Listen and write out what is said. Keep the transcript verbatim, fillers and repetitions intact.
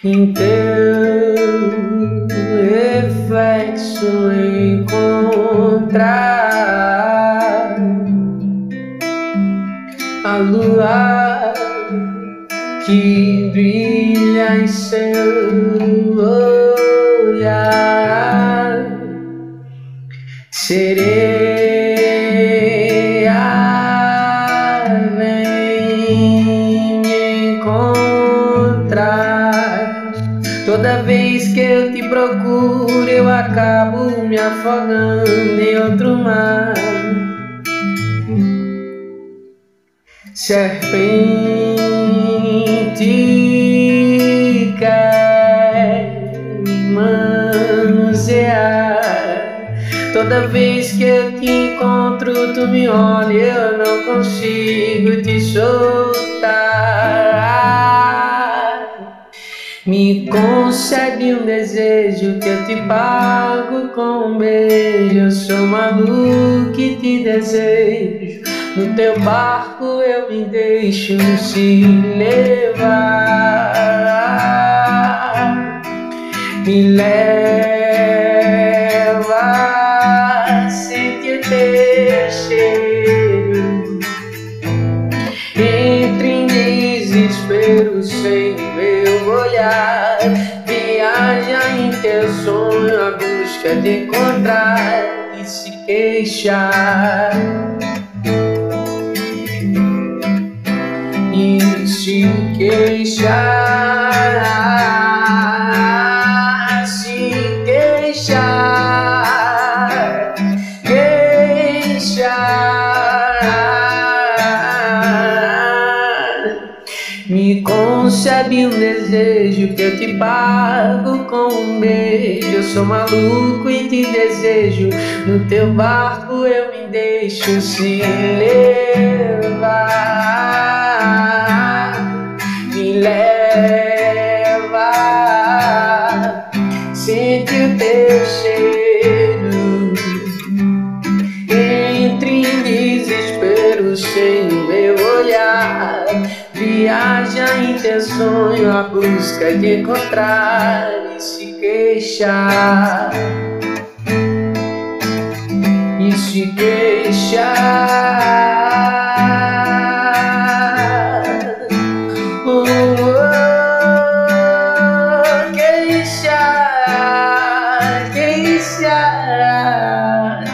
em teu reflexo encontrar a lua que brilha em seu olhar. Sereia, vem me encontrar. Toda vez que eu te procuro, eu acabo me afogando em outro mar. Serpente quer me manusear. Toda vez que eu te encontro, tu me olha, eu não consigo te soltar. Me concede um desejo que eu te pago com um beijo. Eu sou maluco e te desejo. No teu barco eu me deixo se levar. Me leva, sente o teu cheiro. Entre em desespero sem meu olhar. Viaja em teu sonho à busca de encontrar e se queixar. E se queixar, se queixar, queixar. Me concebe um desejo que eu te pago com um beijo. Eu sou maluco e te desejo. No teu barco eu me deixo se levar. Me leva, sente o teu cheiro. Entre em desespero sem meu olhar. Viaja em teu sonho à busca de encontrar e se queixar. E se queixar. Oh, oh, queixar, queixar.